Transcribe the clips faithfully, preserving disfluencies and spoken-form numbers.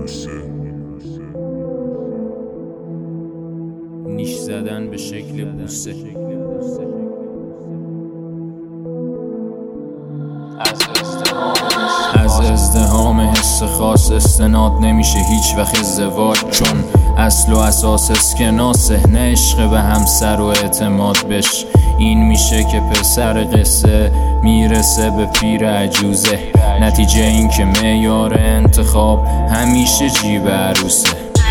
نیش زدن به شکل بوسه. از ازدحام حس خاص استناد نمیشه هیچ وقت ازدواج، چون اصل و اساس اسکناسه، نه عشق به همسر و اعتماد بش. این میشه که پسر قصه میرسه به پیر عجوزه، نتیجه این که معیار انتخاب همیشه جیب عروسه.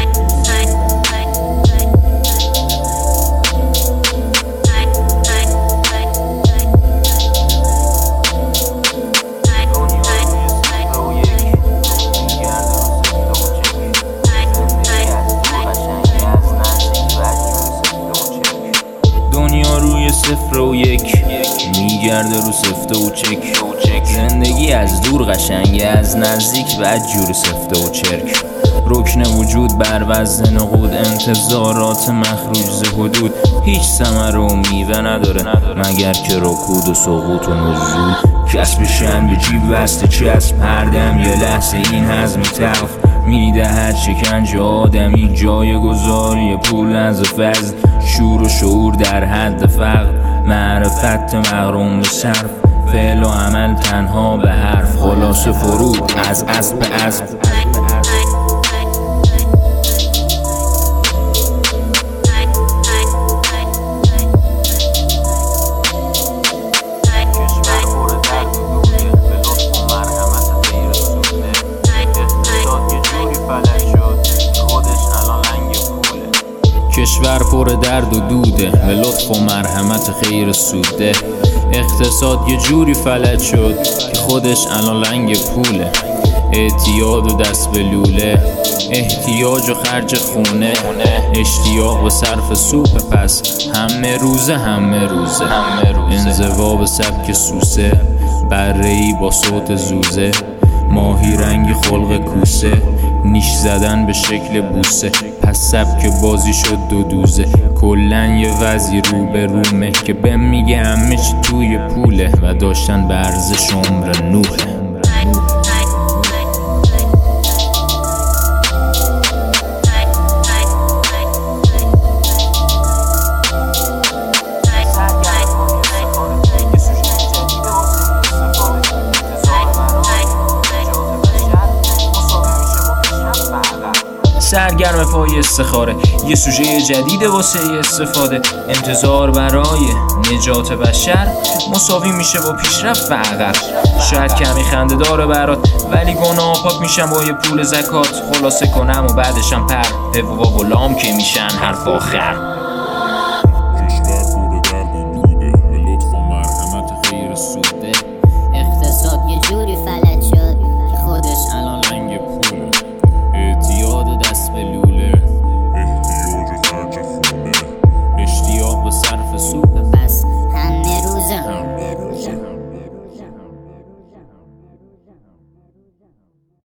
دنیا روی صفر و یک میگرده رو سفته و چک. زندگی از دور قشنگه، از نزدیک بدجور سفته و چرک. رکن وجود بر وزن نقود، انتظارات مخروج ز حدود. هیچ ثمره و میوه نداره مگر که رکود و سقوط و نزول. کسب شن به جیب وسط چسب، هر دم یه لحظه این هضم تلخ میدهد شکنج آدمی. جای گذاری پول از فضل، شور و شعور در حد فقر. معرفت مغروم به صرف، فعل و عمل تنها به حرف. خلاصه فرود از اسب به اسب. کشور پر درد و دوده، به لطف و مرحمت خیر سوده. اقتصاد یه جوری فلج شد که خودش الان لنگ پوله. اعتیاد و دست به لوله، احتیاج و خرج خونه. اشتیاق به صرف سوپ پس، همه روزه همه روزه. انزوا به سبک سوسه، بره‌ای با صوت زوزه. ماهی رنگی خلق کوسه، نیش زدن به شکل بوسه. پس سبک بازی شد دو دوزه، کلن یه وضعی رو به رومه که بهم میگه همه چی توی پوله و داشتن به ارزش عمر نوحه. سرگرم پای استخاره، یه سوژه جدیده واسه استفاده. انتظار برای نجات بشر مساوی میشه با پیشرفت و عقب. شاید کمی خنده داره برات، ولی گناه پاک میشن با یه پول زکات. خلاصه کنم و بعدشم پر، به و لام که میشن حرف آخر.